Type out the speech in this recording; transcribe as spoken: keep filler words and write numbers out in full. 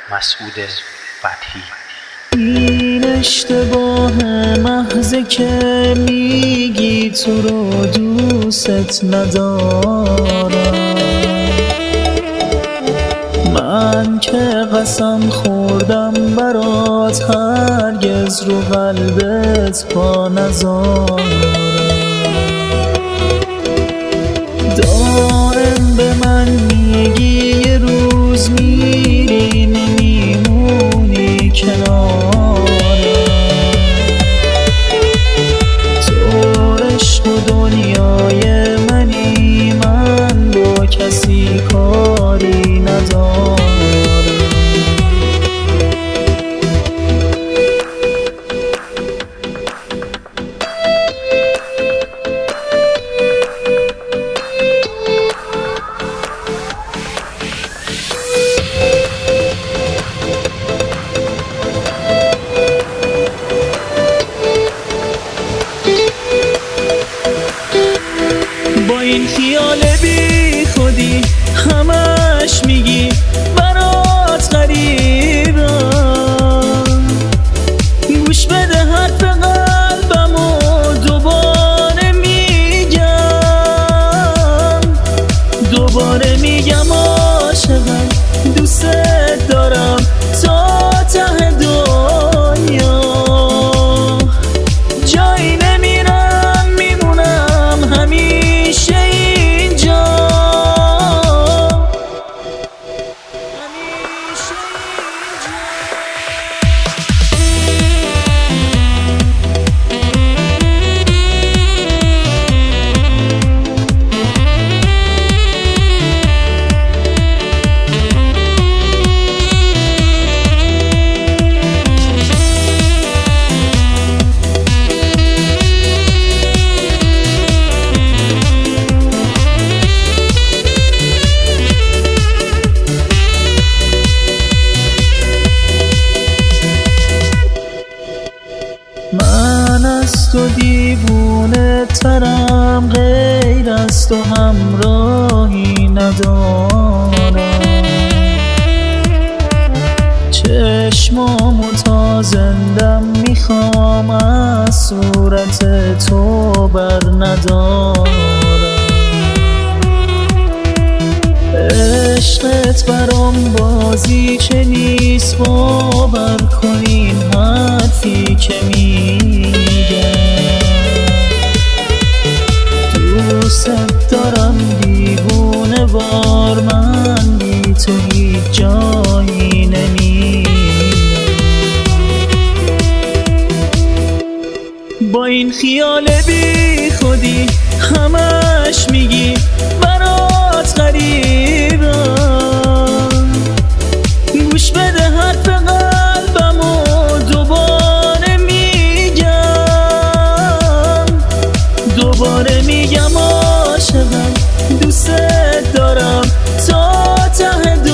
مسعود فتحی. این اشتباه محضه که میگی تو رو دوست ندارم، من که قسم خوردم برات هرگز رو قلبت پا نذارم. دائم به من میگی یه روز میری نمیمونی کنارم، تو عشق و دنیای منی، من با کسی کاری ندارم. با این خیال بی خودی همش میگی برات غریبم، گوش بده حرف قلبم و دوباره میگم، دوباره میگم عاشقم، دوست دارم تا ته دنیا، جایی نمیرم میمونم همیشه اینجا، همیشه من از تو دیوونه ترم، غیر از تو همراهی ندارم، چشمامو تا زندم میخوام از صورت تو بر ندارم، عشقت برام بازی چه نیست، باور کن این حرفی که میگم، دوست دارم دیوونه وار، من بی تو هیچ جایی نمیرم. با این خیال بی خودی همش میگی برات غریبم، گوش بده حرف قلبم و دوباره میگم، دوباره میگم عاشقم، دوست دارم تا ته